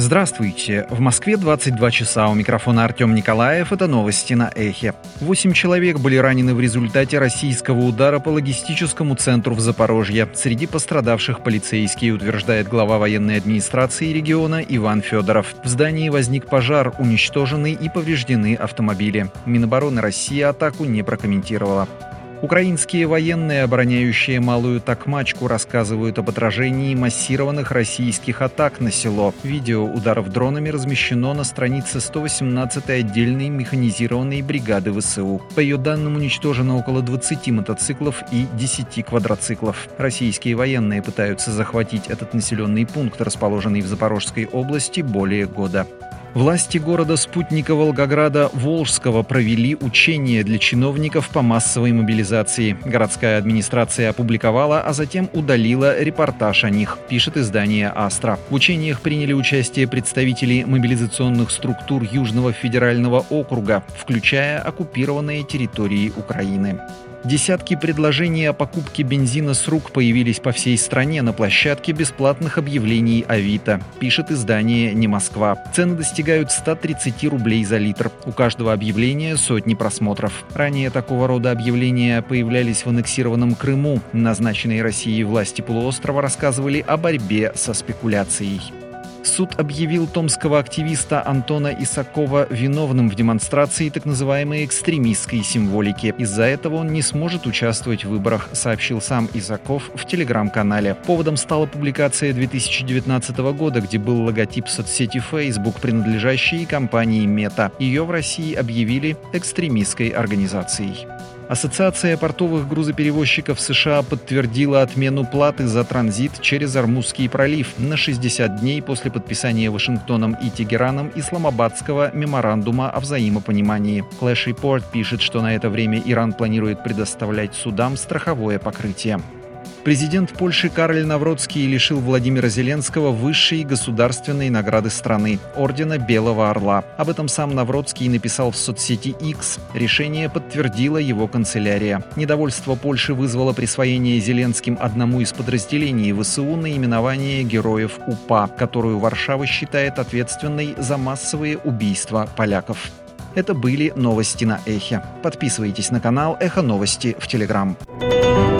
Здравствуйте. В Москве 22 часа. У микрофона Артем Николаев. Это новости на Эхе. 8 человек были ранены в результате российского удара по логистическому центру в Запорожье. Среди пострадавших полицейские, утверждает глава военной администрации региона Иван Федоров. В здании возник пожар, уничтожены и повреждены автомобили. Минобороны России атаку не прокомментировала. Украинские военные, обороняющие Малую Токмачку, рассказывают об отражении массированных российских атак на село. Видео ударов дронами размещено на странице 118-й отдельной механизированной бригады ВСУ. По ее данным, уничтожено около 20 мотоциклов и 10 квадроциклов. Российские военные пытаются захватить этот населенный пункт, расположенный в Запорожской области, более года. Власти города спутника Волгограда Волжского провели учения для чиновников по массовой мобилизации. Городская администрация опубликовала, а затем удалила репортаж о них, пишет издание «Астра». В учениях приняли участие представители мобилизационных структур Южного федерального округа, включая оккупированные территории Украины. Десятки предложений о покупке бензина с рук появились по всей стране на площадке бесплатных объявлений Авито, пишет издание «Не Москва». Цены достигают 130 рублей за литр. У каждого объявления сотни просмотров. Ранее такого рода объявления появлялись в аннексированном Крыму. Назначенные Россией власти полуострова рассказывали о борьбе со спекуляцией. Суд объявил томского активиста Антона Исакова виновным в демонстрации так называемой экстремистской символики. Из-за этого он не сможет участвовать в выборах, сообщил сам Исаков в телеграм-канале. Поводом стала публикация 2019 года, где был логотип соцсети Facebook, принадлежащей компании Meta. Ее в России объявили экстремистской организацией. Ассоциация портовых грузоперевозчиков США подтвердила отмену платы за транзит через Ормузский пролив на 60 дней после подписания Вашингтоном и Тегераном Исламабадского меморандума о взаимопонимании. Flash Report пишет, что на это время Иран планирует предоставлять судам страховое покрытие. Президент Польши Кароль Навроцкий лишил Владимира Зеленского высшей государственной награды страны – ордена Белого Орла. Об этом сам Навроцкий написал в соцсети X. Решение подтвердила его канцелярия. Недовольство Польши вызвало присвоение Зеленским одному из подразделений ВСУ наименование Героев УПА, которую Варшава считает ответственной за массовые убийства поляков. Это были новости на Эхе. Подписывайтесь на канал Эхо Новости в Телеграм.